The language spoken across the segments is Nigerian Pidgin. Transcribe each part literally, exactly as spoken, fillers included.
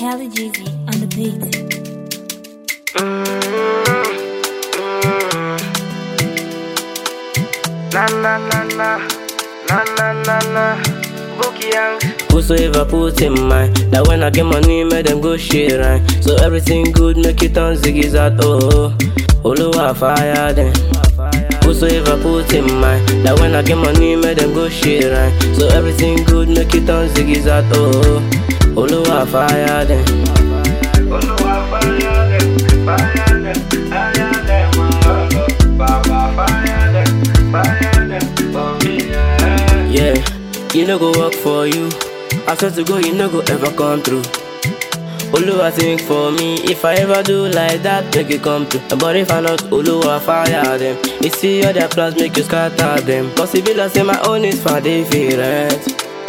Kelly Jeezy on the beat. Na na na na, na na na na, Bookie Young. Whosoever put in mind that when I get money, make them go share right. So everything good, make it on ziggies out. Oh, Oluwa fire them. Whosoever put in mind that when I get money, make them go share right. So everything good, make it on ziggies out. Oh, Oluwa fire them. Oluwa fire them, fire them, fire them, oh, Baba fire them, fire them, for me, yeah. Yeah, you no go work for you. I swear to God, you no go ever come through. Oluwa think for me, if I ever do like that, make it come true. But if I not, Oluwa fire them. You see all their plans, make you scatter them. Possible I say my own is for different.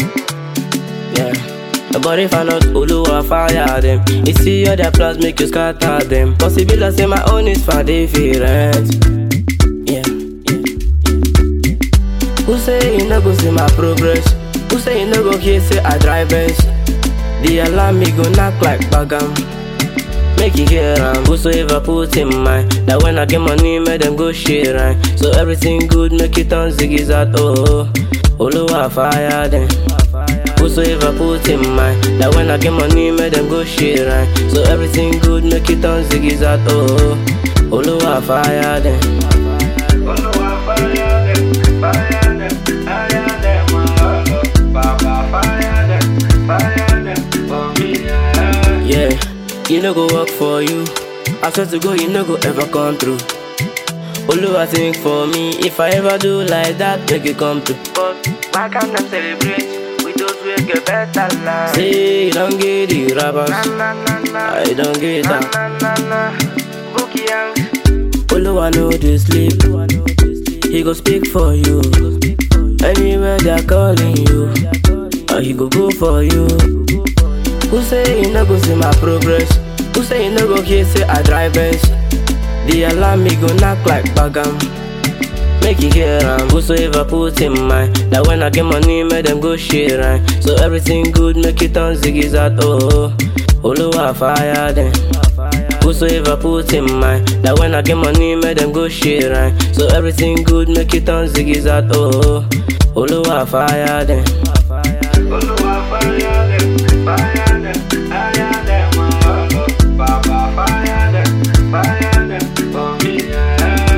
Yeah. But if I not, Oluwa fire them. You see all their plans, make you scatter them. Possible I say my own is for different. Yeah, yeah, yeah. Who say you no go see my progress? Who say you no go hear say I drive Benz? The alarm me go knock like bagam. Make you hear am. Whosoever put in mind that when I get money, make them go share right. So everything good, make it on ziggies out. Oh, Oluwa fire them. Whosoever put in mind that when I get money, make them go share right. So everything good, make it on ziggies out. Oh, Oluwa fire them. Oluwa fire them, fire them, fire them, oh, Baba fire them, fire them, for me, yeah. Yeah, you no go work for you. I swear to God, you no go ever come through. Oluwa think for me, if I ever do like that, make it come true. But why can't them celebrate with those who get better life? Say you don't get the rappers, Na na na na, I don't get na that. na na na, Bookie Young. Oluwa know they sleep, he go speak for you. Anywhere they're calling you, or he go go for you. Who say you no go see my progress? Who say you no go hear say I drive Benz? The alarm me go knock like bagam. Make you hear am. Whosoever put in mind that when I get money, make them go share right. So everything good, make it on ziggies out. Oh, Oluwa fire them. Whosoever put in mind that when I get money, make them go share right. So everything good, make it on ziggies out. Oh, Oluwa fire them. Oluwa fire them, fire them, fire them, oh, Baba fire them, fire them, for me, yeah.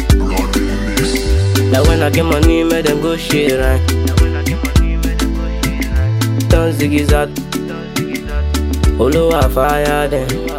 That when I get money, make them go share right. Turn ziggies out. Oluwa fire them.